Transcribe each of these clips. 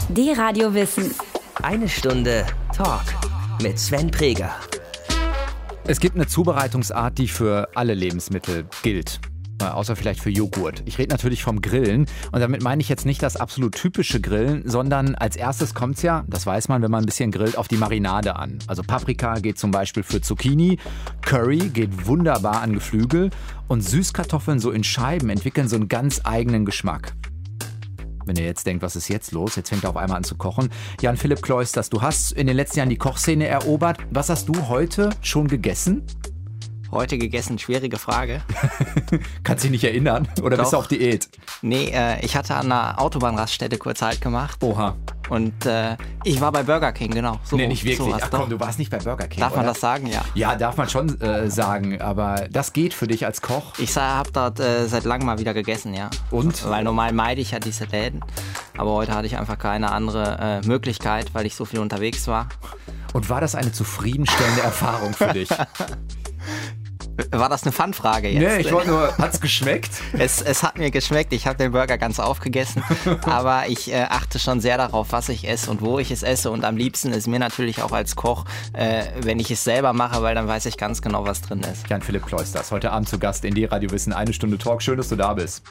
D-Radio Wissen. Eine Stunde Talk mit Sven Preger. Es gibt eine Zubereitungsart, die für alle Lebensmittel gilt. Außer vielleicht für Joghurt. Ich rede natürlich vom Grillen. Und damit meine ich jetzt nicht das absolut typische Grillen, sondern als erstes kommt es ja, das weiß man, wenn man ein bisschen grillt, auf die Marinade an. Also Paprika geht zum Beispiel für Zucchini, Curry geht wunderbar an Geflügel und Süßkartoffeln so in Scheiben entwickeln so einen ganz eigenen Geschmack. Wenn ihr jetzt denkt, was ist jetzt los? Jetzt fängt er auf einmal an zu kochen. Jan-Philipp Kleusters, du hast in den letzten Jahren die Kochszene erobert. Was hast du heute schon gegessen? Heute gegessen, schwierige Frage. Kannst dich nicht erinnern? Oder Doch. bist du auf Diät? Nee, ich hatte an einer Autobahnraststätte kurz Halt gemacht. Oha. Und ich war bei Burger King, genau. So, Nee, nicht wirklich. sowas, Ach komm, doch. du warst nicht bei Burger King, Darf man oder? das sagen? Ja. Ja, darf man schon sagen. Aber das geht für dich als Koch. Ich habe dort seit langem mal wieder gegessen, ja. Und? Weil normal meide ich ja diese Läden. Aber heute hatte ich einfach keine andere Möglichkeit, weil ich so viel unterwegs war. Und war das eine zufriedenstellende Erfahrung für dich? War das eine Fun-Frage jetzt? Nee, ich wollte nur, hat's geschmeckt? Es hat mir geschmeckt, ich habe den Burger ganz aufgegessen, aber ich achte schon sehr darauf, was ich esse und wo ich es esse und am liebsten ist mir natürlich auch als Koch, wenn ich es selber mache, weil dann weiß ich ganz genau, was drin ist. Jan-Philipp Kleusters, heute Abend zu Gast in D-Radio Wissen, eine Stunde Talk. Schön, dass du da bist.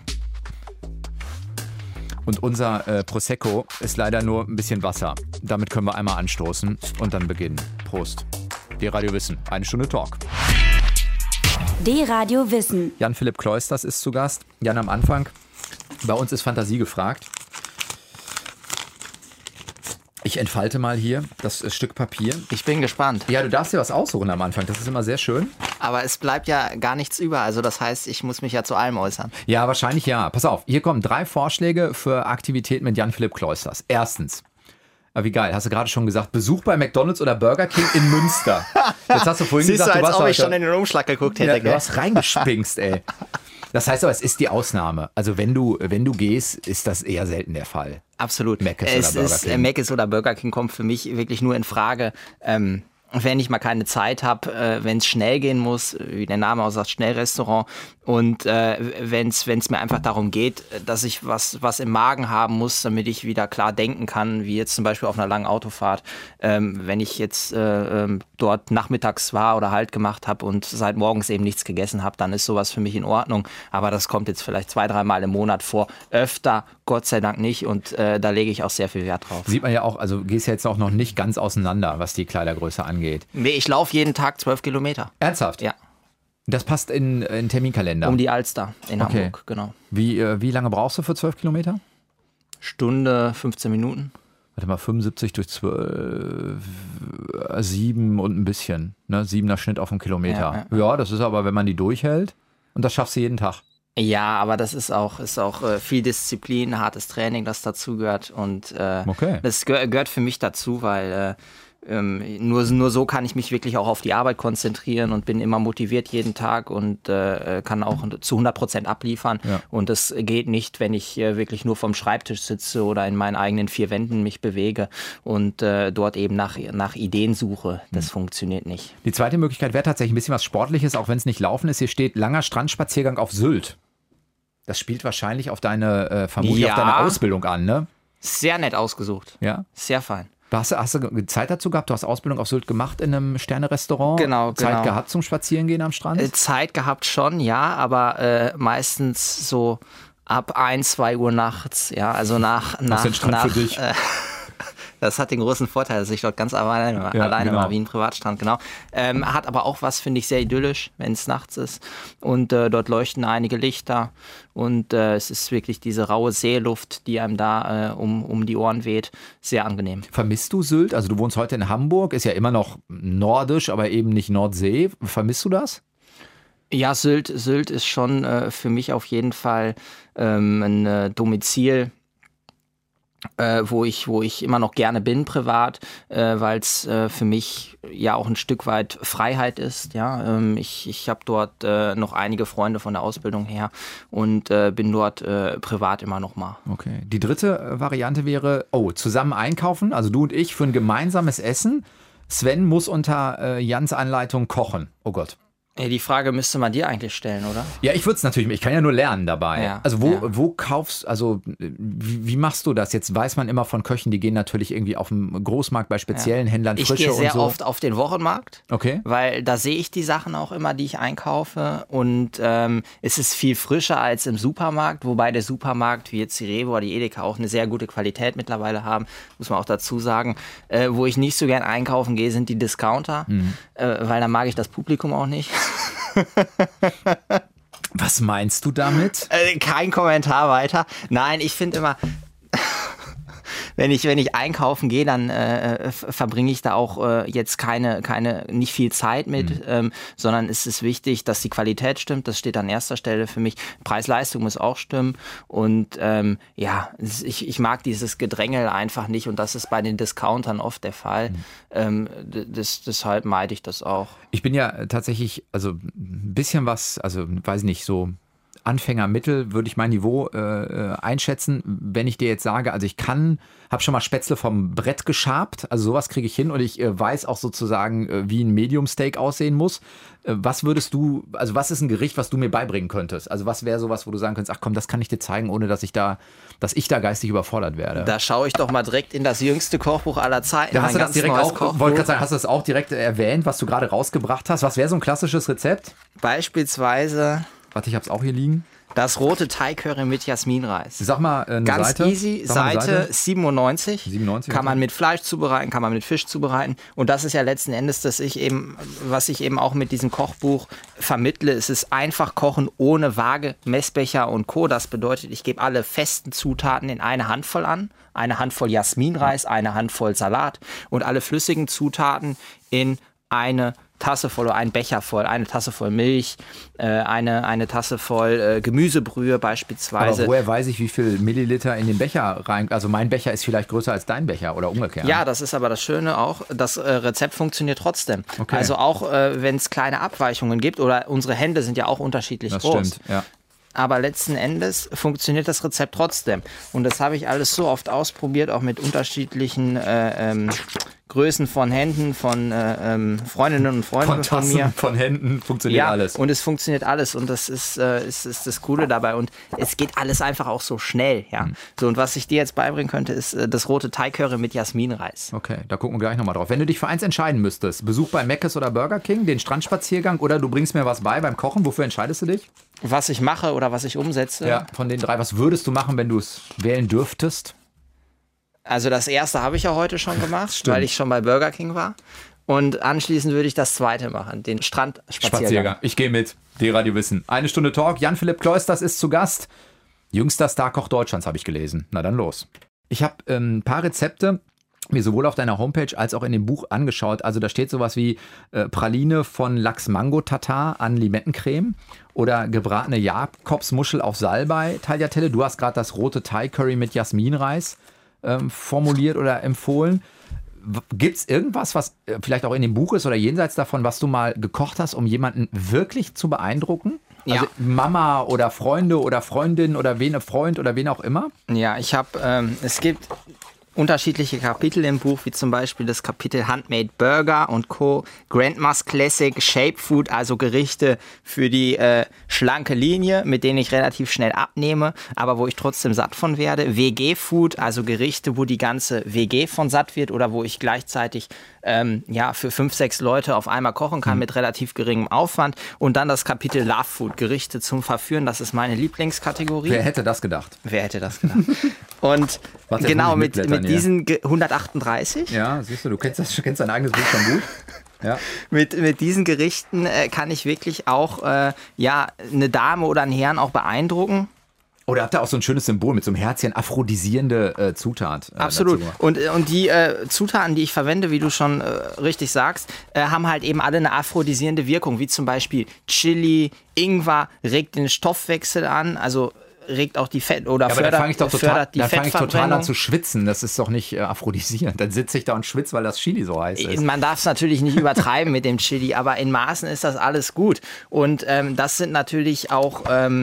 Und unser Prosecco ist leider nur ein bisschen Wasser. Damit können wir einmal anstoßen und dann beginnen. Prost. D-Radio Wissen, eine Stunde Talk. D-Radio Wissen. Jan-Philipp Kleusters ist zu Gast. Jan, am Anfang, bei uns ist Fantasie gefragt. Ich entfalte mal hier das Stück Papier. Ich bin gespannt. Ja, du darfst dir was aussuchen am Anfang, das ist immer sehr schön. Aber es bleibt ja gar nichts über, also das heißt, ich muss mich ja zu allem äußern. Ja, wahrscheinlich ja. Pass auf, hier kommen 3 Vorschläge für Aktivitäten mit Jan-Philipp Kleusters. Erstens, wie geil, hast du gerade schon gesagt, Besuch bei McDonald's oder Burger King in Münster. Jetzt hast du vorhin Siehst gesagt, du, als warst ob ich heute- schon in den Umschlag geguckt hätte, Ja, du gell? hast reingespinkst, ey. Das heißt aber, es ist die Ausnahme. Also wenn du gehst, ist das eher selten der Fall. Absolut. Mc's Es oder Burger ist, King. Mc's oder Burger King kommt für mich wirklich nur in Frage, wenn ich mal keine Zeit habe, wenn es schnell gehen muss, wie der Name auch sagt, Schnellrestaurant. Und wenn es mir einfach darum geht, dass ich was im Magen haben muss, damit ich wieder klar denken kann, wie jetzt zum Beispiel auf einer langen Autofahrt. Wenn ich jetzt dort nachmittags war oder Halt gemacht habe und seit morgens eben nichts gegessen habe, dann ist sowas für mich in Ordnung. Aber das kommt jetzt vielleicht 2-3 Mal im Monat vor. Öfter, Gott sei Dank nicht. Und da lege ich auch sehr viel Wert drauf. Sieht man ja auch, also gehst ja jetzt auch noch nicht ganz auseinander, was die Kleidergröße angeht. Nee, ich laufe jeden Tag 12 Kilometer. Ernsthaft? Ja, Das passt in Terminkalender. um die Alster in Okay. Hamburg, genau. Wie lange brauchst du für 12 Kilometer? Stunde, 15 Minuten. Warte mal, 75 durch 12, 7 und ein bisschen. Ne? 7er Schnitt auf einen Kilometer. Ja, das ist aber, wenn man die durchhält. Und das schaffst du jeden Tag. Ja, aber das ist auch viel Disziplin, hartes Training, das dazugehört. Und Okay. das gehört für mich dazu, weil nur so kann ich mich wirklich auch auf die Arbeit konzentrieren und bin immer motiviert jeden Tag und kann auch zu 100% abliefern. Ja. Und das geht nicht, wenn ich wirklich nur vom Schreibtisch sitze oder in meinen eigenen 4 Wänden mich bewege und dort eben nach Ideen suche. Das funktioniert nicht. Die zweite Möglichkeit wäre tatsächlich ein bisschen was Sportliches, auch wenn es nicht Laufen ist. Hier steht langer Strandspaziergang auf Sylt. Das spielt wahrscheinlich auf deine, vermutlich Ja. auf deine Ausbildung an, ne? Sehr nett ausgesucht. Ja. Sehr fein. Hast du Zeit dazu gehabt? Du hast Ausbildung auf Sylt gemacht in einem Sterne-Restaurant? Genau, Zeit genau. gehabt zum Spazierengehen am Strand? Zeit gehabt schon, ja, aber meistens so ab 1-2 Uhr nachts, ja, also nach den Strand für dich. Das hat den großen Vorteil, dass ich dort ganz alleine genau. war, wie ein Privatstrand, genau. Hat aber auch was, finde ich, sehr idyllisch, wenn es nachts ist. Und dort leuchten einige Lichter und es ist wirklich diese raue Seeluft, die einem da um die Ohren weht, sehr angenehm. Vermisst du Sylt? Also du wohnst heute in Hamburg, ist ja immer noch nordisch, aber eben nicht Nordsee. Vermisst du das? Ja, Sylt ist schon für mich auf jeden Fall ein Domizil, wo ich immer noch gerne bin privat, weil es für mich ja auch ein Stück weit Freiheit ist. Ja, ich habe dort noch einige Freunde von der Ausbildung her und bin dort privat immer noch mal. Okay. Die dritte Variante wäre, zusammen einkaufen, also du und ich für ein gemeinsames Essen. Sven muss unter Jans Anleitung kochen. Oh Gott. Ja, die Frage müsste man dir eigentlich stellen, oder? Ja, ich würde es natürlich, ich kann ja nur lernen dabei. Ja, also wo kaufst, also wie machst du das? Jetzt weiß man immer von Köchen, die gehen natürlich irgendwie auf dem Großmarkt bei speziellen Händlern Ich Frische gehe sehr und so. oft auf den Wochenmarkt, Okay. weil da sehe ich die Sachen auch immer, die ich einkaufe und es ist viel frischer als im Supermarkt, wobei der Supermarkt, wie jetzt die Rewe oder die Edeka, auch eine sehr gute Qualität mittlerweile haben, muss man auch dazu sagen. Wo ich nicht so gern einkaufen gehe, sind die Discounter, weil da mag ich das Publikum auch nicht. Was meinst du damit? Kein Kommentar weiter. Nein, ich finde immer, wenn ich einkaufen gehe, dann verbringe ich da auch jetzt nicht viel Zeit mit, sondern es ist wichtig, dass die Qualität stimmt. Das steht an erster Stelle für mich. Preis-Leistung muss auch stimmen. Und ich mag dieses Gedrängel einfach nicht. Und das ist bei den Discountern oft der Fall. Deshalb meide ich das auch. Ich bin ja tatsächlich, also ein bisschen was, also weiß nicht, so Anfängermittel würde ich mein Niveau einschätzen, wenn ich dir jetzt sage, also ich habe schon mal Spätzle vom Brett geschabt, also sowas kriege ich hin und ich weiß auch sozusagen, wie ein Medium-Steak aussehen muss. Was ist ein Gericht, was du mir beibringen könntest? Also was wäre sowas, wo du sagen könntest, ach komm, das kann ich dir zeigen, ohne dass ich da geistig überfordert werde? Da schaue ich doch mal direkt in das jüngste Kochbuch aller Zeiten. Da hast du das direkt hast du das auch direkt erwähnt, was du gerade rausgebracht hast? Was wäre so ein klassisches Rezept? Beispielsweise... Warte, ich hab's auch hier liegen. Das rote Thai-Curry mit Jasminreis. Sag mal eine Ganz Seite. easy, Seite 97. 97. Kann man mit Fleisch zubereiten, kann man mit Fisch zubereiten. Und das ist ja letzten Endes, was ich eben auch mit diesem Kochbuch vermittle. Es ist einfach kochen ohne Waage, Messbecher und Co. Das bedeutet, ich gebe alle festen Zutaten in eine Handvoll an. Eine Handvoll Jasminreis, eine Handvoll Salat und alle flüssigen Zutaten in eine Tasse voll oder einen Becher voll, eine Tasse voll Milch, eine Tasse voll Gemüsebrühe beispielsweise. Aber woher weiß ich, wie viel Milliliter in den Becher rein? Also mein Becher ist vielleicht größer als dein Becher oder umgekehrt. Ja, das ist aber das Schöne auch, das Rezept funktioniert trotzdem. Okay. Also auch wenn es kleine Abweichungen gibt oder unsere Hände sind ja auch unterschiedlich groß. Das stimmt, ja. Aber letzten Endes funktioniert das Rezept trotzdem. Und das habe ich alles so oft ausprobiert, auch mit unterschiedlichen Größen von Händen, von Freundinnen und Freunden von mir. Von Händen funktioniert alles. Und es funktioniert alles. Und das ist das Coole dabei. Und es geht alles einfach auch so schnell. Ja. So, und was ich dir jetzt beibringen könnte, ist das rote Thai-Curry mit Jasminreis. Okay, da gucken wir gleich nochmal drauf. Wenn du dich für eins entscheiden müsstest, Besuch bei Mc's oder Burger King, den Strandspaziergang oder du bringst mir was beim Kochen, wofür entscheidest du dich? Was ich mache oder was ich umsetze? Ja, von den drei. Was würdest du machen, wenn du es wählen dürftest? Also das erste habe ich ja heute schon gemacht, weil ich schon bei Burger King war. Und anschließend würde ich das zweite machen, den Strandspaziergang. Ich gehe mit. D-Radio Wissen. 1 Stunde Talk. Jan-Philipp Kleusters ist zu Gast. Jüngster Starkoch Deutschlands, habe ich gelesen. Na dann los. Ich habe ein paar Rezepte mir sowohl auf deiner Homepage als auch in dem Buch angeschaut. Also da steht sowas wie Praline von Lachs-Mango-Tatar an Limettencreme oder gebratene Jakobsmuschel auf Salbei, Tagliatelle. Du hast gerade das rote Thai-Curry mit Jasminreis formuliert oder empfohlen. Gibt es irgendwas, was vielleicht auch in dem Buch ist oder jenseits davon, was du mal gekocht hast, um jemanden wirklich zu beeindrucken? Ja. Also Mama oder Freunde oder Freundin oder Freund oder wen auch immer? Ja, es gibt unterschiedliche Kapitel im Buch, wie zum Beispiel das Kapitel Handmade Burger und Co., Grandma's Classic, Shape Food, also Gerichte für die schlanke Linie, mit denen ich relativ schnell abnehme, aber wo ich trotzdem satt von werde. WG Food, also Gerichte, wo die ganze WG von satt wird oder wo ich gleichzeitig für 5, 6 Leute auf einmal kochen kann mit relativ geringem Aufwand. Und dann das Kapitel Love Food, Gerichte zum Verführen, das ist meine Lieblingskategorie. Wer hätte das gedacht? Und warte, genau, mit diesen 138. Ja, siehst du kennst dein eigenes Buch schon gut. Ja. Mit diesen Gerichten kann ich wirklich auch eine Dame oder einen Herrn auch beeindrucken. Oder habt ihr auch so ein schönes Symbol mit so einem Herzchen, aphrodisierende Zutat. Absolut. Dazu. Und die Zutaten, die ich verwende, wie du schon richtig sagst, haben halt eben alle eine aphrodisierende Wirkung, wie zum Beispiel Chili, Ingwer, regt den Stoffwechsel an, also regt auch die Fett oder ja, fördert die Fettverbrennung. Dann fange ich total an zu schwitzen. Das ist doch nicht aphrodisierend. Dann sitze ich da und schwitze, weil das Chili so heiß ist. Man darf es natürlich nicht übertreiben mit dem Chili, aber in Maßen ist das alles gut. Und das sind natürlich auch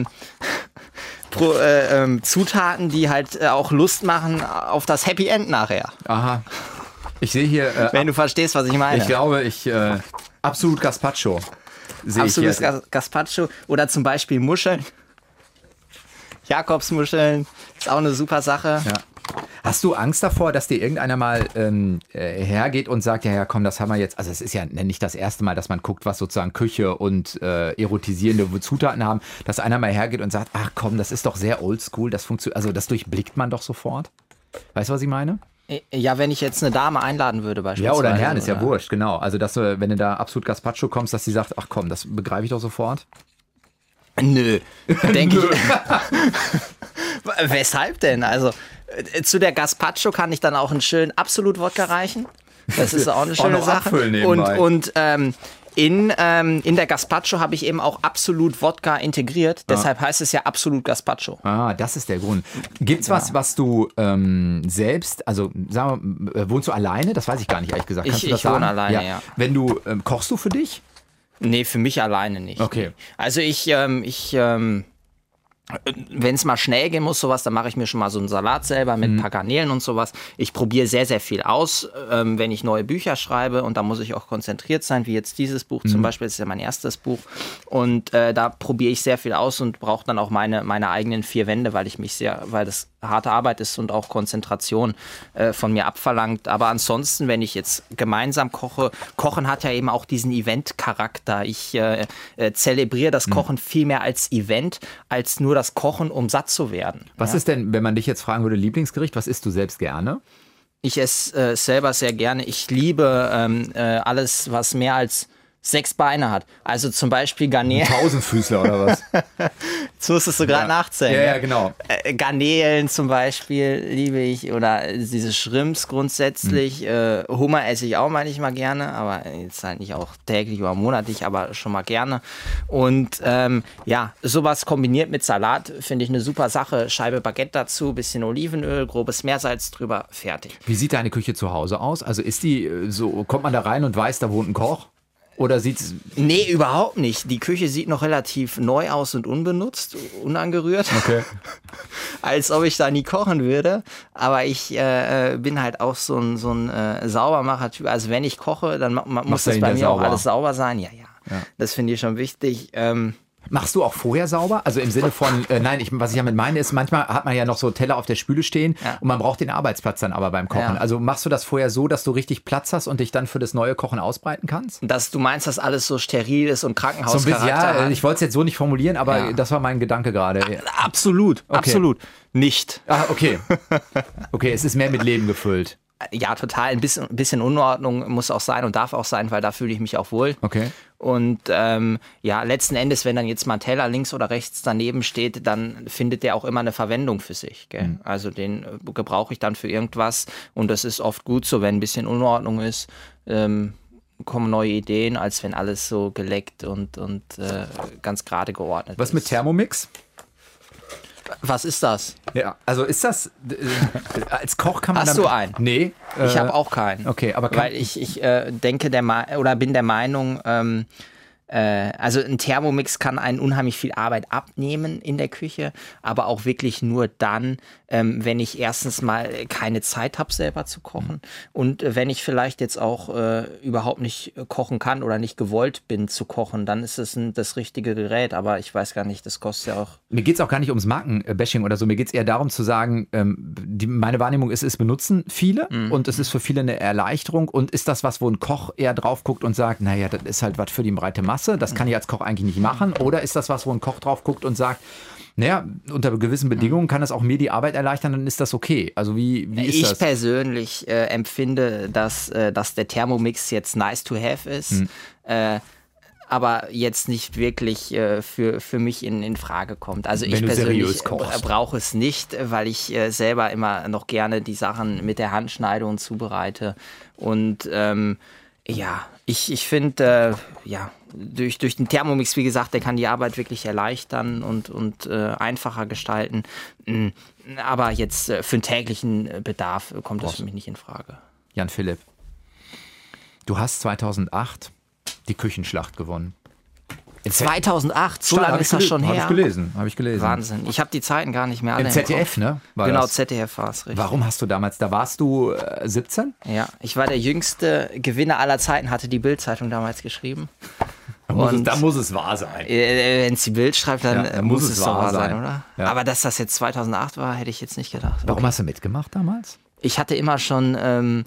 Zutaten, die halt auch Lust machen auf das Happy End nachher. Aha. Ich sehe hier... wenn du verstehst, was ich meine. Ich glaube, absolut Gazpacho. sehe ich Absolutes hier. Gazpacho oder zum Beispiel Muscheln. Jakobsmuscheln ist auch eine super Sache. Ja. Hast du Angst davor, dass dir irgendeiner mal hergeht und sagt, ja, komm, das haben wir jetzt, also es ist ja nicht das erste Mal, dass man guckt, was sozusagen Küche und erotisierende Zutaten haben, dass einer mal hergeht und sagt, ach komm, das ist doch sehr oldschool, das funktioniert, also das durchblickt man doch sofort. Weißt du, was ich meine? Ja, wenn ich jetzt eine Dame einladen würde beispielsweise. Ja, oder einen Herrn, ist ja wurscht, genau. Also, dass du, wenn du da absolut Gazpacho kommst, dass die sagt, ach komm, das begreife ich doch sofort. Nö, denke ich. Weshalb denn? Also, zu der Gazpacho kann ich dann auch einen schönen Absolut-Wodka reichen. Das ist auch eine schöne noch Sache. abfüllen nebenbei. Und in der Gazpacho habe ich eben auch Absolut-Wodka integriert. Deshalb heißt es ja Absolut Gazpacho. Ah, das ist der Grund. Gibt's was du selbst, also sagen wir, wohnst du alleine? Das weiß ich gar nicht, ehrlich gesagt. Kannst du das ich wohne sagen? alleine, ja. Wenn du, kochst du für dich? Nee, für mich alleine nicht. Okay. Also wenn es mal schnell gehen muss, sowas, dann mache ich mir schon mal so einen Salat selber mit ein paar Garnelen und sowas. Ich probiere sehr, sehr viel aus, wenn ich neue Bücher schreibe und da muss ich auch konzentriert sein, wie jetzt dieses Buch zum Beispiel, das ist ja mein erstes Buch und da probiere ich sehr viel aus und brauche dann auch meine eigenen 4 Wände, weil das harte Arbeit ist und auch Konzentration von mir abverlangt. Aber ansonsten, wenn ich jetzt gemeinsam koche, Kochen hat ja eben auch diesen Event-Charakter. Ich zelebriere das Kochen viel mehr als Event, als nur das Kochen, um satt zu werden. Was ist denn, wenn man dich jetzt fragen würde, Lieblingsgericht, was isst du selbst gerne? Ich esse selber sehr gerne. Ich liebe alles, was mehr als 6 Beine hat. Also zum Beispiel Garnelen. Tausendfüßler oder was? Jetzt musstest du gerade nachzählen. Ja, genau. Garnelen zum Beispiel liebe ich oder diese Shrimps grundsätzlich. Hummer esse ich auch manchmal gerne, aber jetzt halt nicht auch täglich oder monatlich, aber schon mal gerne. Und sowas kombiniert mit Salat finde ich eine super Sache. Scheibe Baguette dazu, bisschen Olivenöl, grobes Meersalz drüber, fertig. Wie sieht deine Küche zu Hause aus? Also ist die so, kommt man da rein und weiß, da wohnt ein Koch? Oder sieht's... Nee, überhaupt nicht. Die Küche sieht noch relativ neu aus und unbenutzt, unangerührt. Okay. Als ob ich da nie kochen würde. Aber ich bin halt auch so ein Saubermacher-Typ. Also wenn ich koche, dann muss das bei mir auch alles sauber sein. Ja. Das finde ich schon wichtig. Machst du auch vorher sauber? Also im Sinne von, was ich damit meine ist, manchmal hat man ja noch so Teller auf der Spüle stehen und man braucht den Arbeitsplatz dann aber beim Kochen. Ja. Also machst du das vorher so, dass du richtig Platz hast und dich dann für das neue Kochen ausbreiten kannst? Du meinst, dass alles so steril ist und So ein Krankenhauscharakter bisschen, hat? ich wollte es jetzt so nicht formulieren, aber das war mein Gedanke gerade. Absolut, Okay. absolut. Nicht. Ah, okay. Okay, es ist mehr mit Leben gefüllt. Ja, total. Ein bisschen Unordnung muss auch sein und darf auch sein, weil da fühle ich mich auch wohl. Okay. Und letzten Endes, wenn dann jetzt mal ein Teller links oder rechts daneben steht, dann findet der auch immer eine Verwendung für sich. Gell? Also den gebrauche ich dann für irgendwas und das ist oft gut so, wenn ein bisschen Unordnung ist, kommen neue Ideen, als wenn alles so geleckt und ganz gerade geordnet ist. Was mit Thermomix? Was ist das? Ja, also ist das, als Koch kann man Hast du einen? Nee. Ich habe auch keinen. Okay, aber weil ich denke bin der Meinung, also ein Thermomix kann einen unheimlich viel Arbeit abnehmen in der Küche, aber auch wirklich nur dann, wenn ich erstens mal keine Zeit habe, selber zu kochen und wenn ich vielleicht jetzt auch überhaupt nicht kochen kann oder nicht gewollt bin zu kochen, dann ist es das richtige Gerät, aber ich weiß gar nicht, das kostet ja auch... Mir geht es auch gar nicht ums Markenbashing oder so, mir geht es eher darum zu sagen, meine Wahrnehmung ist, es benutzen viele und es ist für viele eine Erleichterung und ist das was, wo ein Koch eher drauf guckt und sagt, naja, das ist halt was für die breite Masse, das kann ich als Koch eigentlich nicht machen, oder ist das was, wo ein Koch drauf guckt und sagt, naja, unter gewissen Bedingungen kann das auch mir die Arbeit erleichtern, dann ist das okay. Also wie ist das? Ich persönlich empfinde, dass der Thermomix jetzt nice to have ist, aber jetzt nicht wirklich für mich in Frage kommt. Also ich persönlich brauche es nicht, weil ich selber immer noch gerne die Sachen mit der Hand schneide und zubereite. Und ich finde, durch den Thermomix, wie gesagt, der kann die Arbeit wirklich erleichtern und einfacher gestalten. Aber jetzt für den täglichen Bedarf kommt das für mich nicht in Frage. Jan Philipp, du hast 2008 die Küchenschlacht gewonnen. 2008, so lange ist das schon her. Habe ich gelesen. Wahnsinn. Ich habe die Zeiten gar nicht mehr alle im ZDF, ne? Genau, ZDF war es, richtig. Warum hast du damals, da warst du 17? Ja, ich war der jüngste Gewinner aller Zeiten, hatte die Bild-Zeitung damals geschrieben. Da muss es wahr sein. Wenn es die Bild schreibt, dann muss es doch wahr sein, oder? Ja. Aber dass das jetzt 2008 war, hätte ich jetzt nicht gedacht. Warum hast du mitgemacht damals? Ich hatte immer schon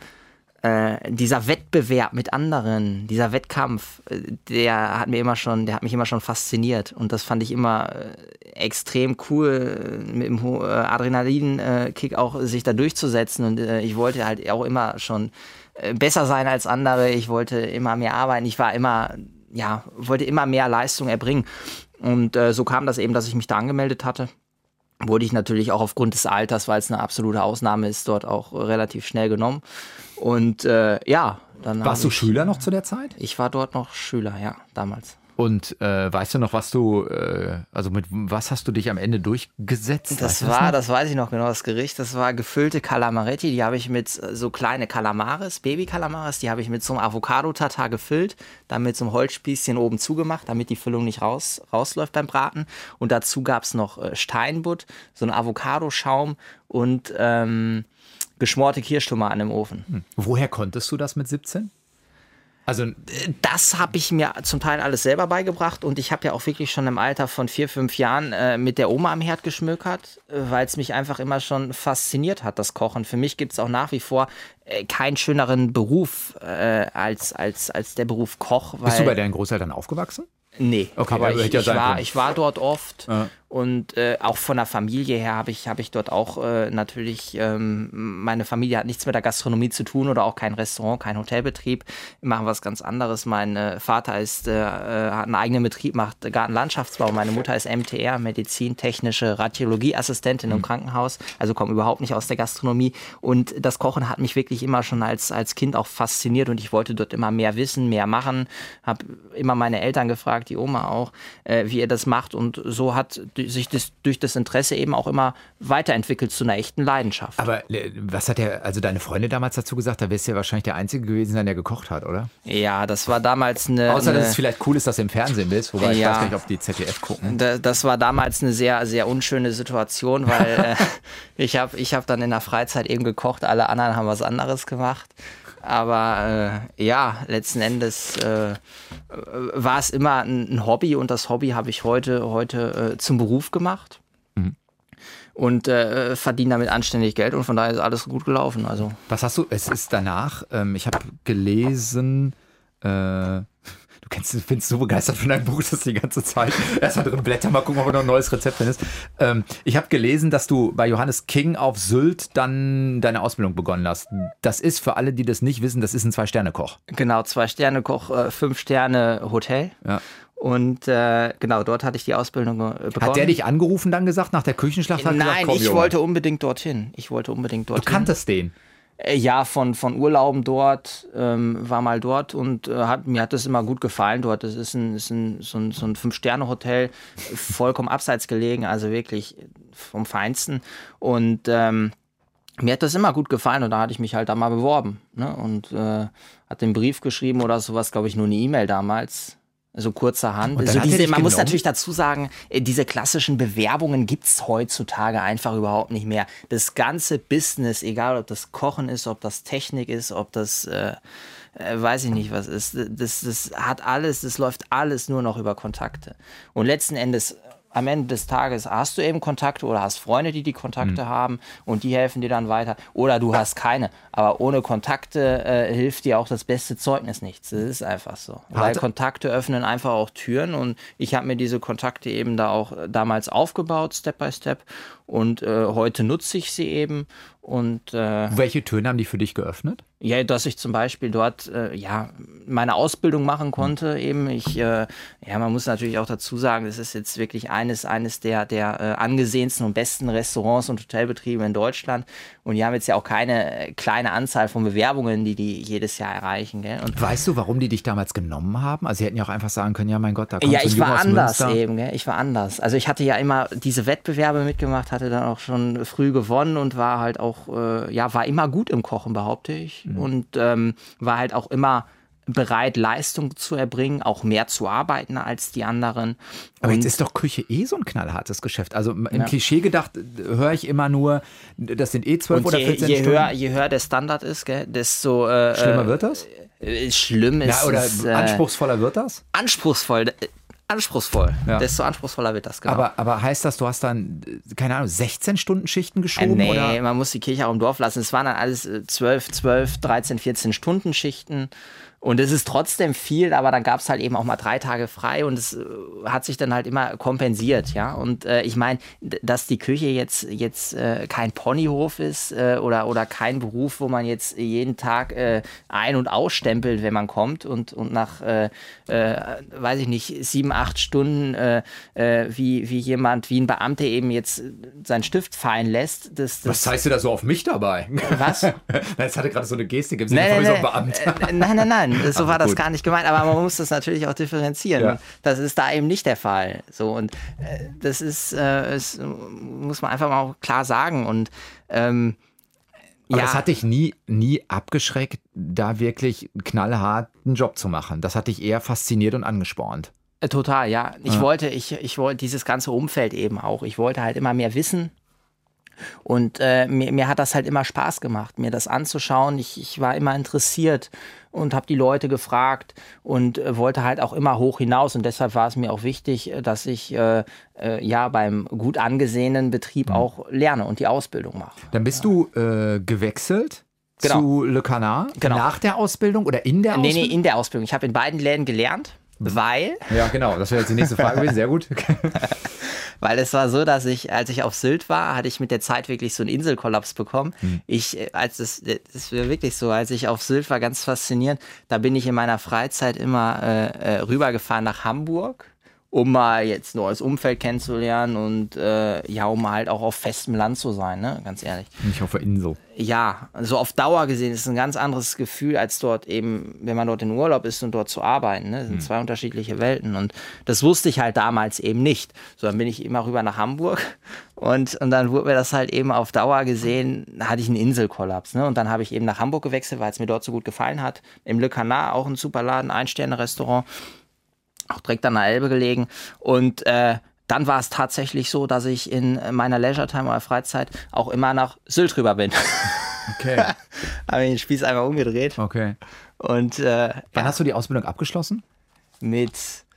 dieser Wettbewerb mit anderen, dieser Wettkampf, der hat mich immer schon fasziniert. Und das fand ich immer extrem cool, mit dem Adrenalinkick auch sich da durchzusetzen. Und ich wollte halt auch immer schon besser sein als andere. Ich wollte immer mehr arbeiten. Ich wollte immer mehr Leistung erbringen. Und so kam das eben, dass ich mich da angemeldet hatte. Wurde ich natürlich auch aufgrund des Alters, weil es eine absolute Ausnahme ist, dort auch relativ schnell genommen. Und dann Warst du Schüler noch zu der Zeit? Ich war dort noch Schüler, ja, damals. Und weißt du noch, mit was hast du dich am Ende durchgesetzt? Das weiß ich noch genau, das Gericht, das war gefüllte Calamaretti, die habe ich mit so kleine Calamares, Baby-Calamares, die habe ich mit so einem Avocado-Tatar gefüllt, dann mit so einem Holzspießchen oben zugemacht, damit die Füllung nicht rausläuft beim Braten. Und dazu gab es noch Steinbutt, so einen Avocadoschaum und geschmorte Kirschtomaten im Ofen. Woher konntest du das mit 17? Also das habe ich mir zum Teil alles selber beigebracht und ich habe ja auch wirklich schon im Alter von 4, 5 Jahren mit der Oma am Herd geschmökert, weil es mich einfach immer schon fasziniert hat, das Kochen. Für mich gibt es auch nach wie vor keinen schöneren Beruf als der Beruf Koch. Bist du bei deinen Großeltern aufgewachsen? Nee, okay, aber ich ich war dort oft und auch von der Familie her habe ich dort auch natürlich, meine Familie hat nichts mit der Gastronomie zu tun oder auch kein Restaurant, kein Hotelbetrieb, wir machen was ganz anderes. Mein Vater hat einen eigenen Betrieb, macht Gartenlandschaftsbau, meine Mutter ist MTR, medizintechnische Radiologieassistentin im Krankenhaus, also komme überhaupt nicht aus der Gastronomie und das Kochen hat mich wirklich immer schon als Kind auch fasziniert und ich wollte dort immer mehr wissen, mehr machen, habe immer meine Eltern gefragt, die Oma auch, wie ihr das macht und so hat sich das durch das Interesse eben auch immer weiterentwickelt zu einer echten Leidenschaft. Aber was hat deine Freundin damals dazu gesagt? Da wirst du ja wahrscheinlich der Einzige gewesen sein, der gekocht hat, oder? Ja, das war damals Außer, dass es vielleicht cool ist, dass du im Fernsehen bist, wobei ich weiß nicht, ob die ZDF gucken. Das war damals eine sehr, sehr unschöne Situation, weil ich hab dann in der Freizeit eben gekocht, alle anderen haben was anderes gemacht. Aber letzten Endes war es immer ein Hobby und das Hobby habe ich heute zum Beruf gemacht und verdiene damit anständig Geld und von daher ist alles gut gelaufen. Also. Was hast du, es ist danach, ich habe gelesen, du findest so begeistert von deinem Buch, dass du die ganze Zeit erstmal drin blättern, mal gucken, ob du noch ein neues Rezept findest. Ich habe gelesen, dass du bei Johannes King auf Sylt dann deine Ausbildung begonnen hast. Das ist, für alle, die das nicht wissen, das ist ein 2-Sterne-Koch. Genau, 2-Sterne-Koch, 5-Sterne-Hotel. Ja. Und dort hatte ich die Ausbildung begonnen. Hat der dich angerufen dann gesagt, nach der Küchenschlacht? Nein, ich wollte unbedingt dorthin. Du kanntest den? Ja, von Urlauben dort, war mal dort und mir hat das immer gut gefallen dort. Das ist so ein 5-Sterne-Hotel, vollkommen abseits gelegen, also wirklich vom Feinsten. Und mir hat das immer gut gefallen und da hatte ich mich halt da mal beworben. Ne? Und hat den Brief geschrieben oder sowas, glaube ich, nur eine E-Mail damals. So kurzerhand. Also man muss natürlich dazu sagen, diese klassischen Bewerbungen gibt's heutzutage einfach überhaupt nicht mehr. Das ganze Business, egal ob das Kochen ist, ob das Technik ist, ob das weiß ich nicht was ist, das läuft alles nur noch über Kontakte. Und letzten Endes, am Ende des Tages hast du eben Kontakte oder hast Freunde, die Kontakte haben und die helfen dir dann weiter. Oder du hast keine. Aber ohne Kontakte hilft dir auch das beste Zeugnis nichts. Das ist einfach so. Weil Kontakte öffnen einfach auch Türen und ich habe mir diese Kontakte eben da auch damals aufgebaut, Step by Step. Und heute nutze ich sie eben. Und welche Türen haben die für dich geöffnet? Ja, dass ich zum Beispiel dort meine Ausbildung machen konnte. Eben man muss natürlich auch dazu sagen, das ist jetzt wirklich eines der angesehensten und besten Restaurants und Hotelbetriebe in Deutschland. Und die haben jetzt ja auch keine kleine Anzahl von Bewerbungen, die jedes Jahr erreichen. Gell? Und weißt du, warum die dich damals genommen haben? Also sie hätten ja auch einfach sagen können, ja mein Gott, da kommt so ein ich war anders eben. Gell? Ich war anders. Also ich hatte ja immer diese Wettbewerbe mitgemacht, hatte dann auch schon früh gewonnen und war halt auch, war immer gut im Kochen, behaupte ich. Und war halt auch immer bereit, Leistung zu erbringen, auch mehr zu arbeiten als die anderen. Aber jetzt ist doch Küche so ein knallhartes Geschäft. Also im Klischee gedacht, höre ich immer nur, das sind 12 oder 14 Stunden. Je höher der Standard ist, gell, desto schlimmer wird das? Schlimm ist Ja, oder es, anspruchsvoller wird das? anspruchsvoll. Anspruchsvoll. Ja. Desto anspruchsvoller wird das, genau. Aber heißt das, du hast dann, keine Ahnung, 16-Stunden-Schichten geschoben? Nee, oder? man muss die Kirche auch im Dorf lassen. Es waren dann alles 12, 13, 14 Stunden Schichten. Und es ist trotzdem viel, aber dann gab es halt eben auch mal 3 Tage frei und es hat sich dann halt immer kompensiert, ja. Und ich meine, dass die Küche jetzt kein Ponyhof ist oder kein Beruf, wo man jetzt jeden Tag ein- und ausstempelt, wenn man kommt und nach, weiß ich nicht, 7, 8 Stunden wie ein Beamter eben jetzt seinen Stift fallen lässt. Was zeigst du da so auf mich dabei? Was? Jetzt hatte gerade so eine Gestik im Sinne von so ein Beamter. Nein, so war das gut. gar nicht gemeint, aber man muss das natürlich auch differenzieren. Ja. Das ist da eben nicht der Fall. So, und das muss man einfach mal auch klar sagen. Und Aber das hat dich nie abgeschreckt, da wirklich einen knallharten Job zu machen. Das hat dich eher fasziniert und angespornt. Total, ja. Ich wollte dieses ganze Umfeld eben auch. Ich wollte halt immer mehr wissen. Und mir hat das halt immer Spaß gemacht, mir das anzuschauen. Ich war immer interessiert und habe die Leute gefragt und wollte halt auch immer hoch hinaus. Und deshalb war es mir auch wichtig, dass ich beim gut angesehenen Betrieb auch lerne und die Ausbildung mache. Dann bist du gewechselt zu Le Canard nach der Ausbildung oder in der Ausbildung? Nee, in der Ausbildung. Ich habe in beiden Läden gelernt, weil... Ja, genau. Das wäre jetzt die nächste Frage gewesen. Sehr gut. Weil es war so, dass als ich auf Sylt war, hatte ich mit der Zeit wirklich so einen Inselkollaps bekommen. Das ist wirklich so, als ich auf Sylt war, ganz faszinierend, da bin ich in meiner Freizeit immer rübergefahren nach Hamburg, um mal jetzt ein neues Umfeld kennenzulernen und um halt auch auf festem Land zu sein, ne? Ganz ehrlich. Nicht auf der Insel. Ja, so auf Dauer gesehen ist es ein ganz anderes Gefühl, als dort eben, wenn man dort in Urlaub ist und dort zu arbeiten. Ne? Das sind 2 unterschiedliche Welten und das wusste ich halt damals eben nicht. So, dann bin ich immer rüber nach Hamburg und dann wurde mir das halt eben auf Dauer gesehen, hatte ich einen Inselkollaps. Ne? Und dann habe ich eben nach Hamburg gewechselt, weil es mir dort so gut gefallen hat. Im Le Canard, auch ein super Laden, 1-Sterne-Restaurant, auch direkt an der Elbe gelegen und dann war es tatsächlich so, dass ich in meiner Leisure-Time oder Freizeit auch immer nach Sylt rüber bin. Okay. Habe ich den Spieß einmal umgedreht. Okay. Und Wann hast du die Ausbildung abgeschlossen? mit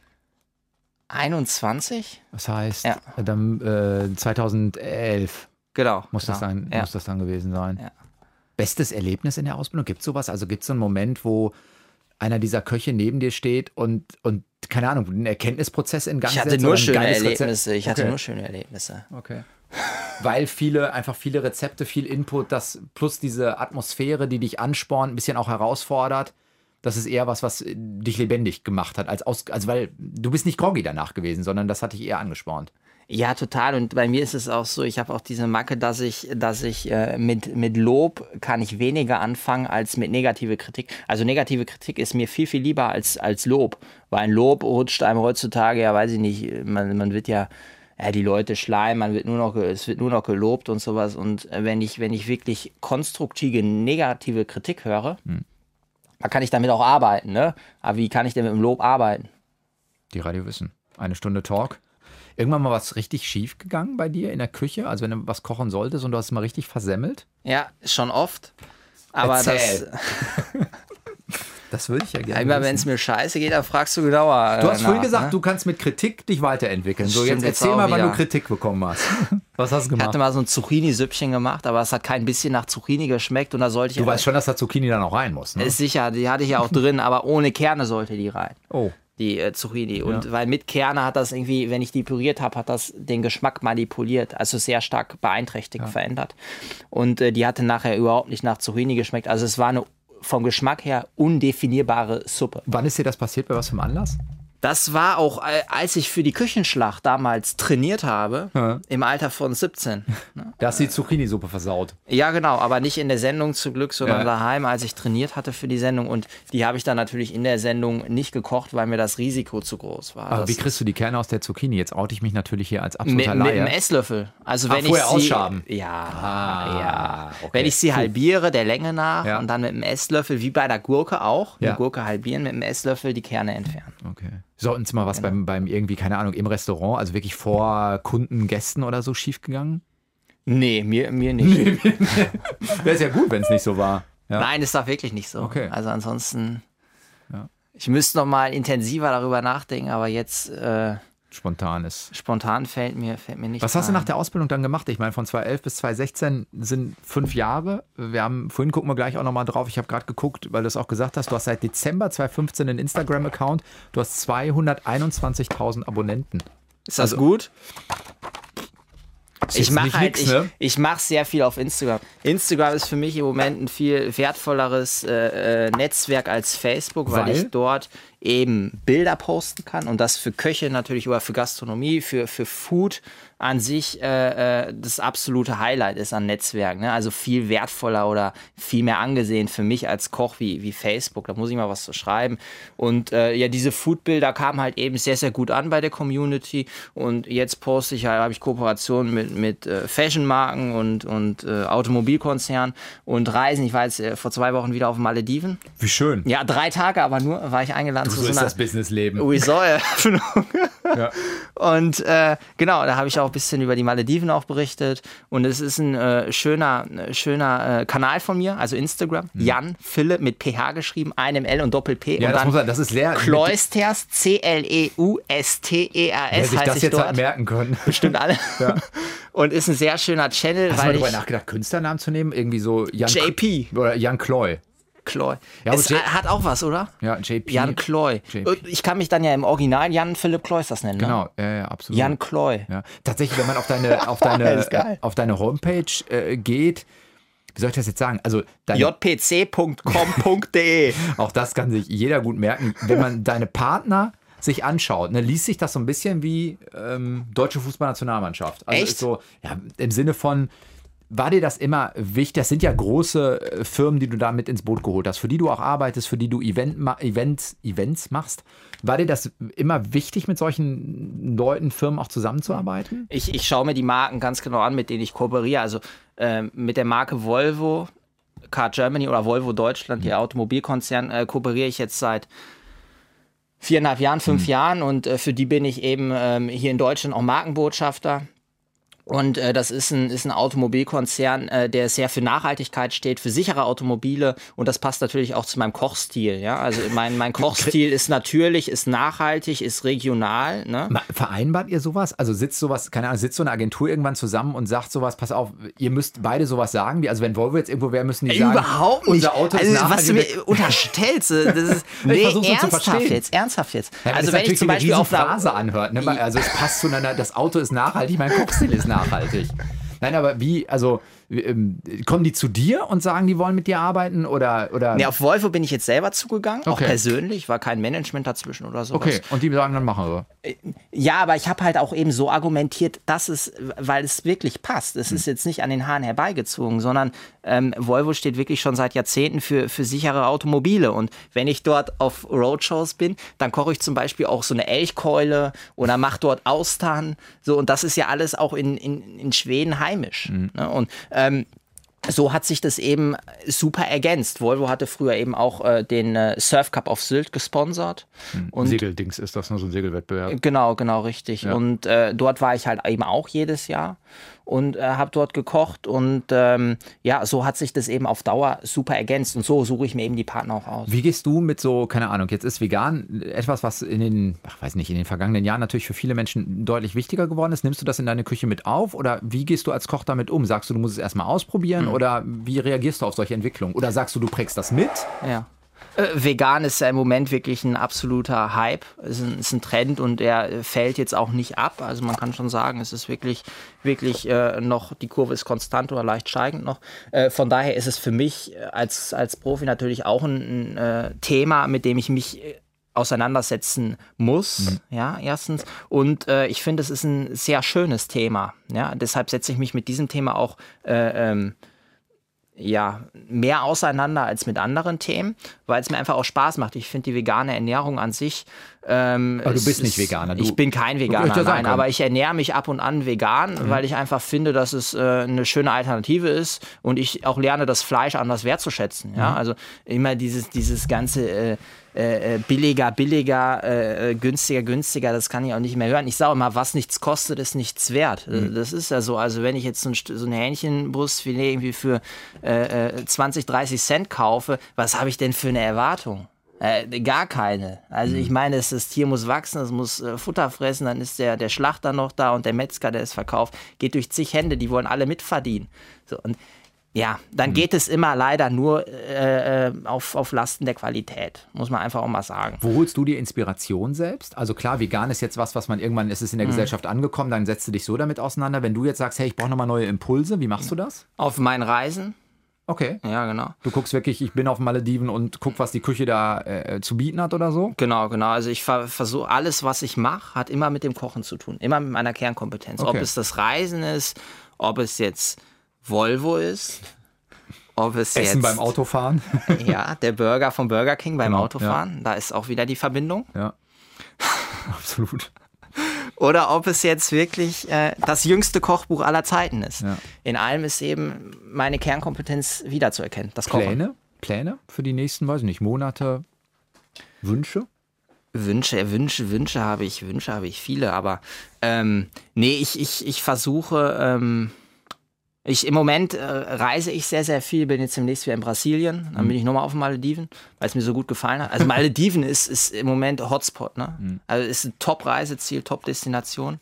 21? Das heißt, Ja. dann 2011 Genau. muss das dann gewesen sein. Ja. Bestes Erlebnis in der Ausbildung? Gibt es sowas? Also gibt es so einen Moment, wo einer dieser Köche neben dir steht und keine Ahnung, einen Erkenntnisprozess in Gang Ich hatte setzt nur oder ein schöne geiles Erlebnisse. Rezept? Ich hatte Okay. nur schöne Erlebnisse. Okay. Weil viele Rezepte, viel Input, das plus diese Atmosphäre, die dich anspornt, ein bisschen auch herausfordert, das ist eher was dich lebendig gemacht hat, also weil du bist nicht groggy danach gewesen, sondern das hat dich eher angespornt. Ja, total. Und bei mir ist es auch so, ich habe auch diese Macke, dass ich mit Lob kann ich weniger anfangen als mit negative Kritik. Also negative Kritik ist mir viel, viel lieber als Lob. Weil ein Lob rutscht einem heutzutage, ja weiß ich nicht, man wird ja die Leute schleimen, es wird nur noch gelobt und sowas. Und wenn ich wirklich konstruktive, negative Kritik höre, dann kann ich damit auch arbeiten, ne? Aber wie kann ich denn mit dem Lob arbeiten? Die Radio Wissen. 1 Stunde Talk. Irgendwann mal was richtig schief gegangen bei dir in der Küche? Also wenn du was kochen solltest und du hast es mal richtig versemmelt? Ja, schon oft. Aber Erzähl. Das würde ich ja gerne immer wissen. wenn es mir scheiße geht, dann fragst du genauer. Du hast vorhin nach, gesagt, ne? du kannst mit Kritik dich weiterentwickeln. So, Stimmt jetzt jetzt erzähl auch mal, wann wieder. du Kritik bekommen hast. Was hast du Ich gemacht? hatte mal so ein Zucchini-Süppchen gemacht, aber es hat kein bisschen nach Zucchini geschmeckt und da sollte ich... Du weißt schon, dass da Zucchini dann auch rein muss, ne? Ist sicher, die hatte ich ja auch drin, aber ohne Kerne sollte die rein. Oh. Die Zucchini. Und weil mit Kerne hat das irgendwie, wenn ich die püriert habe, hat das den Geschmack manipuliert, also sehr stark beeinträchtigt, verändert. Und die hatte nachher überhaupt nicht nach Zucchini geschmeckt. Also es war eine vom Geschmack her undefinierbare Suppe. Wann ist dir das passiert? Bei was für einem Anlass? Das war auch, als ich für die Küchenschlacht damals trainiert habe, im Alter von 17. Da hast du die Zucchini-Suppe versaut. Ja, genau, aber nicht in der Sendung zum Glück, sondern daheim, als ich trainiert hatte für die Sendung. Und die habe ich dann natürlich in der Sendung nicht gekocht, weil mir das Risiko zu groß war. Aber wie kriegst du die Kerne aus der Zucchini? Jetzt oute ich mich natürlich hier als absoluter mit Laie. einem Esslöffel. Also wenn ich vorher sie ausschaben. ja. okay. Wenn ich sie halbiere, der Länge nach, Ja. und dann mit einem Esslöffel, wie bei der Gurke auch, Ja. eine Gurke halbieren, mit einem Esslöffel die Kerne entfernen. Okay. Sollten Sie mal was beim irgendwie, keine Ahnung, im Restaurant, also wirklich vor Kunden, Gästen oder so schiefgegangen? Nee, mir nicht. Wäre es ja gut, wenn es nicht so war. Ja. Nein, ist doch wirklich nicht so. Okay. Also ansonsten Ja. Ich müsste noch mal intensiver darüber nachdenken, aber jetzt spontan fällt mir nicht. Was hast du nach der Ausbildung dann gemacht? Ich meine, von 2011 bis 2016 sind 5 Jahre. Vorhin gucken wir gleich auch nochmal drauf. Ich habe gerade geguckt, weil du es auch gesagt hast, du hast seit Dezember 2015 einen Instagram-Account. Du hast 221.000 Abonnenten. Ist das gut? Ich mache mach sehr viel auf Instagram. Instagram ist für mich im Moment ein viel wertvolleres Netzwerk als Facebook, weil ich dort eben Bilder posten kann und das für Köche natürlich oder für Gastronomie, für Food an sich das absolute Highlight ist an Netzwerken. Ne? Also viel wertvoller oder viel mehr angesehen für mich als Koch wie Facebook. Da muss ich mal was zu schreiben. Und diese Foodbilder kamen halt eben sehr, sehr gut an bei der Community. Und jetzt habe ich Kooperationen mit Fashion-Marken und Automobilkonzernen und Reisen. Ich war jetzt vor 2 Wochen wieder auf den Malediven. Wie schön. Ja, 3 Tage, aber nur war ich eingeladen zu so ist das Businessleben. Resort-Eröffnung. Ja. Und genau, da habe ich auch ein bisschen über die Malediven auch berichtet. Und es ist ein schöner Kanal von mir, also Instagram. Jan Philipp mit PH geschrieben, einem L und Doppel-P. Ja, und dann das ist leer. Kleusters, Cleusters. Wer sich das jetzt dort. halt merken können. Bestimmt alle. Ja. Und ist ein sehr schöner Channel. Hast du mal darüber nachgedacht, Künstlernamen zu nehmen? Irgendwie so JP. Oder Jan Kloy. Ja, es hat auch was, oder? Ja, JP. Jan Kloy. Ich kann mich dann ja im Original Jan Philipp Kleusters nennen. Genau, ja, absolut. Jan Kloy. Ja. Tatsächlich, wenn man auf deine Homepage geht, wie soll ich das jetzt sagen? Also jpc.com.de. Auch das kann sich jeder gut merken. Wenn man deine Partner sich anschaut, liest sich das so ein bisschen wie deutsche Fußballnationalmannschaft. Also echt? Ist so, ja, im Sinne von, war dir das immer wichtig? Das sind ja große Firmen, die du da mit ins Boot geholt hast, für die du auch arbeitest, für die du Events machst. War dir das immer wichtig, mit solchen Leuten, Firmen auch zusammenzuarbeiten? Ich schaue mir die Marken ganz genau an, mit denen ich kooperiere. Also mit der Marke Volvo, Car Germany oder Volvo Deutschland, der Automobilkonzern, kooperiere ich jetzt seit 4,5 Jahren, 5 Jahren. Und für die bin ich eben hier in Deutschland auch Markenbotschafter. Und das ist ein Automobilkonzern, der sehr für Nachhaltigkeit steht, für sichere Automobile. Und das passt natürlich auch zu meinem Kochstil. Ja? Also mein Kochstil ist natürlich, ist nachhaltig, ist regional. Ne? Vereinbart ihr sowas? Also sitzt so eine Agentur irgendwann zusammen und sagt sowas, pass auf, ihr müsst beide sowas sagen? Also wenn Volvo jetzt irgendwo wäre, müssen die sagen, überhaupt nicht. Unser Auto ist nachhaltig. Was du mir unterstellst, das ist ernsthaft jetzt. Ja, also wenn ich zum Beispiel auf einer Phrase anhört, ne? Also es passt zueinander, das Auto ist nachhaltig, mein Kochstil ist nachhaltig. Nein, aber kommen die zu dir und sagen, die wollen mit dir arbeiten oder? Nee, auf Volvo bin ich jetzt selber zugegangen, okay. Auch persönlich, war kein Management dazwischen oder sowas. Okay, und die sagen, dann machen wir. Ja, aber ich habe halt auch eben so argumentiert, weil es wirklich passt. Es ist jetzt nicht an den Haaren herbeigezogen, sondern Volvo steht wirklich schon seit Jahrzehnten für sichere Automobile. Und wenn ich dort auf Roadshows bin, dann koche ich zum Beispiel auch so eine Elchkeule oder mache dort Austern. So, und das ist ja alles auch in Schweden heimisch. Ne? Und so hat sich das eben super ergänzt. Volvo hatte früher eben auch den Surf Cup auf Sylt gesponsert. Segeldings ist das, nur so ein Segelwettbewerb. Genau, richtig. Ja. Und dort war ich halt eben auch jedes Jahr und habe dort gekocht. Und so hat sich das eben auf Dauer super ergänzt. Und so suche ich mir eben die Partner auch aus. Wie gehst du mit so, keine Ahnung, jetzt ist vegan etwas, was in den vergangenen Jahren natürlich für viele Menschen deutlich wichtiger geworden ist. Nimmst du das in deine Küche mit auf oder wie gehst du als Koch damit um? Sagst du, du musst es erstmal ausprobieren oder wie reagierst du auf solche Entwicklungen? Oder sagst du, du prägst das mit? Ja. Vegan ist ja im Moment wirklich ein absoluter Hype, ist ein Trend und der fällt jetzt auch nicht ab. Also man kann schon sagen, es ist wirklich noch, die Kurve ist konstant oder leicht steigend noch. Von daher ist es für mich als Profi natürlich auch ein Thema, mit dem ich mich auseinandersetzen muss, ja, erstens. Und ich finde, es ist ein sehr schönes Thema. Ja? Deshalb setze ich mich mit diesem Thema auch mehr auseinander als mit anderen Themen, weil es mir einfach auch Spaß macht. Ich finde die vegane Ernährung an sich... aber du bist nicht Veganer. Ich bin kein Veganer, nein, aber ich ernähre mich ab und an vegan, weil ich einfach finde, dass es eine schöne Alternative ist und ich auch lerne, das Fleisch anders wertzuschätzen. Ja? Also immer dieses ganze billiger, günstiger, das kann ich auch nicht mehr hören. Ich sage immer, was nichts kostet, ist nichts wert. Das ist ja so. Also wenn ich jetzt so ein Hähnchenbrustfilet irgendwie für 20, 30 Cent kaufe, was habe ich denn für eine Erwartung? Gar keine. Also ich meine, das Tier muss wachsen, es muss Futter fressen, dann ist der Schlachter noch da und der Metzger, der es verkauft, geht durch zig Hände, die wollen alle mitverdienen. So, und ja, dann geht es immer leider nur auf Lasten der Qualität, muss man einfach auch mal sagen. Wo holst du dir Inspiration selbst? Also klar, vegan ist jetzt was man irgendwann, ist es in der Gesellschaft angekommen, dann setzt du dich so damit auseinander. Wenn du jetzt sagst, hey, ich brauche nochmal neue Impulse, wie machst du das? Auf meinen Reisen. Okay. Ja, genau. Du guckst wirklich, ich bin auf Malediven und guck, was die Küche da zu bieten hat oder so? Genau. Also ich versuche, alles, was ich mache, hat immer mit dem Kochen zu tun. Immer mit meiner Kernkompetenz. Okay. Ob es das Reisen ist, ob es jetzt Volvo ist, ob es Essen jetzt beim Autofahren. Ja, der Burger vom Burger King beim Autofahren. Ja. Da ist auch wieder die Verbindung. Ja, absolut. Oder ob es jetzt wirklich das jüngste Kochbuch aller Zeiten ist. Ja. In allem ist eben meine Kernkompetenz wiederzuerkennen. Das Kochen. Pläne für die nächsten, weiß ich nicht, Monate? Wünsche? Wünsche habe ich viele, aber ich versuche, im Moment reise ich sehr, sehr viel, bin jetzt demnächst wieder in Brasilien, dann bin ich nochmal auf den Malediven, weil es mir so gut gefallen hat. Also Malediven ist im Moment Hotspot, ne? Also ist ein Top-Reiseziel, Top-Destination.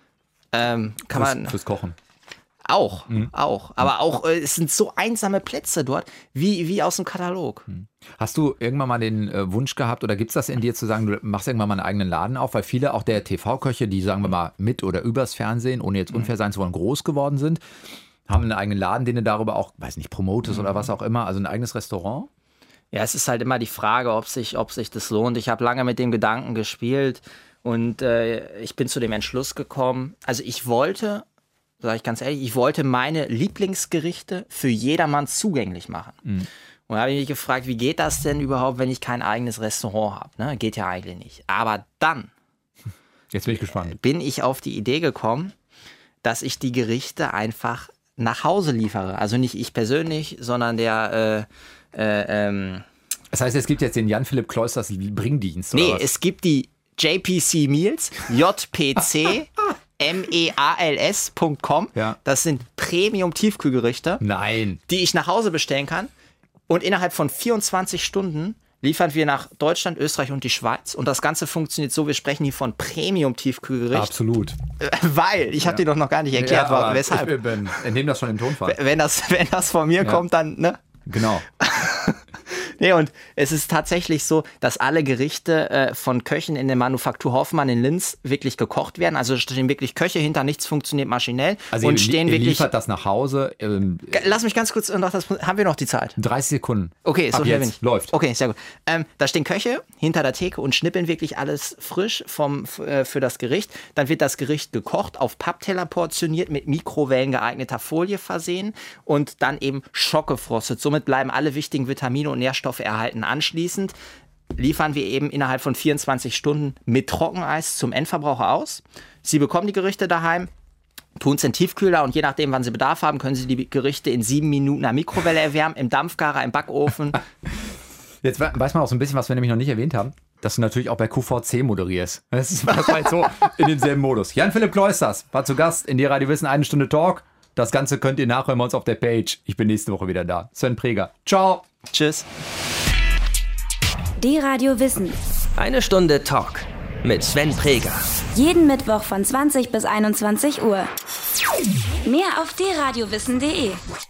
Fürs Kochen. Auch. Aber auch, es sind so einsame Plätze dort, wie aus dem Katalog. Hast du irgendwann mal den Wunsch gehabt oder gibt es das in dir zu sagen, du machst irgendwann mal einen eigenen Laden auf? Weil viele auch der TV-Köche, die sagen wir mal mit oder übers Fernsehen, ohne jetzt unfair sein zu wollen, groß geworden sind, haben einen eigenen Laden, den du darüber auch, weiß nicht, promotest oder was auch immer, also ein eigenes Restaurant? Ja, es ist halt immer die Frage, ob sich das lohnt. Ich habe lange mit dem Gedanken gespielt und ich bin zu dem Entschluss gekommen. Also ich wollte, sage ich ganz ehrlich, meine Lieblingsgerichte für jedermann zugänglich machen. Und da habe ich mich gefragt, wie geht das denn überhaupt, wenn ich kein eigenes Restaurant habe? Ne? Geht ja eigentlich nicht. Aber dann Jetzt bin ich gespannt. Bin ich auf die Idee gekommen, dass ich die Gerichte einfach nach Hause liefere. Also nicht ich persönlich, sondern der Das heißt, es gibt jetzt den Jan-Philipp Kleusters Bringdienst, oder was? Es gibt die JPC Meals, JPC-MEALS.com. Ja. Das sind Premium-Tiefkühlgerichte, Nein. die ich nach Hause bestellen kann. Und innerhalb von 24 Stunden liefern wir nach Deutschland, Österreich und die Schweiz. Und das Ganze funktioniert so, wir sprechen hier von Premium-Tiefkühlgericht. Absolut. Weil, ich habe dir doch noch gar nicht erklärt, weshalb. Ich entnehme das schon im Tonfall. Wenn das von mir kommt, dann, ne? Genau. Nee, und es ist tatsächlich so, dass alle Gerichte von Köchen in der Manufaktur Hoffmann in Linz wirklich gekocht werden. Also stehen wirklich Köche hinter, nichts funktioniert maschinell. Also und ihr liefert das nach Hause. Lass mich ganz kurz, haben wir noch die Zeit? 30 Sekunden. Okay, so schnell bin ich. Läuft. Okay, sehr gut. Da stehen Köche hinter der Theke und schnippeln wirklich alles frisch für das Gericht. Dann wird das Gericht gekocht, auf Pappteller portioniert, mit Mikrowellen geeigneter Folie versehen und dann eben schockgefrostet. Somit bleiben alle wichtigen Vitamine und Nährstoffe erhalten. Anschließend liefern wir eben innerhalb von 24 Stunden mit Trockeneis zum Endverbraucher aus. Sie bekommen die Gerichte daheim, tun es in den Tiefkühler und je nachdem, wann Sie Bedarf haben, können Sie die Gerichte in 7 Minuten in der Mikrowelle erwärmen, im Dampfgarer, im Backofen. Jetzt weiß man auch so ein bisschen, was wir nämlich noch nicht erwähnt haben, dass du natürlich auch bei QVC moderierst. Das war jetzt so in demselben Modus. Jan-Philipp Kleusters war zu Gast in die Radio Wissen 1 Stunde Talk. Das Ganze könnt ihr nachhören bei uns auf der Page. Ich bin nächste Woche wieder da. Sven Preger. Ciao. Tschüss. Die Radio Wissen. 1 Stunde Talk mit Sven Preger. Jeden Mittwoch von 20 bis 21 Uhr. Mehr auf dradiowissen.de.